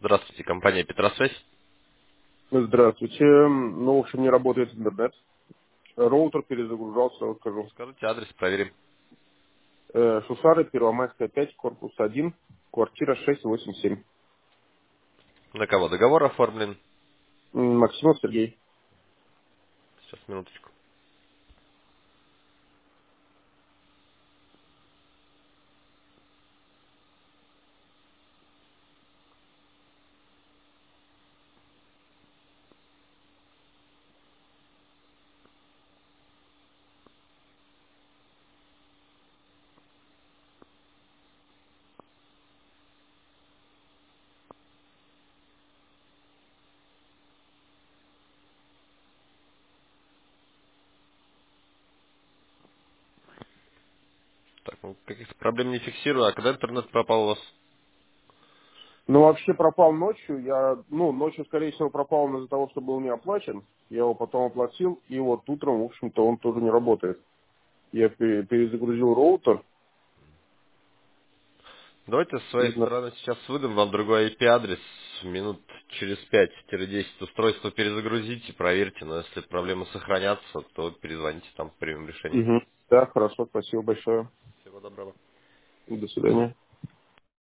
Здравствуйте, компания Петросвязь. Здравствуйте. Ну, в общем, не работает интернет. Роутер перезагружался, вот скажу. Скажите адрес, проверим. Шушары, Первомайская, 5, корпус 1, квартира 687. На кого договор оформлен? Максимов Сергей. Сейчас, минуточку. Так, ну, каких-то проблем не фиксирую. А когда интернет пропал у вас? Ну, вообще пропал ночью. Ночью, скорее всего, пропал он из-за того, что был не оплачен. Я его потом оплатил, и вот утром, в общем-то, он тоже не работает. Я перезагрузил роутер. Давайте с И, своей стороны сейчас выдам вам другой IP-адрес. Минут через 5-10 устройство перезагрузите, проверьте. Но если проблемы сохранятся, то перезвоните, там примем решение. Да, хорошо, спасибо большое. Всего доброго. До свидания.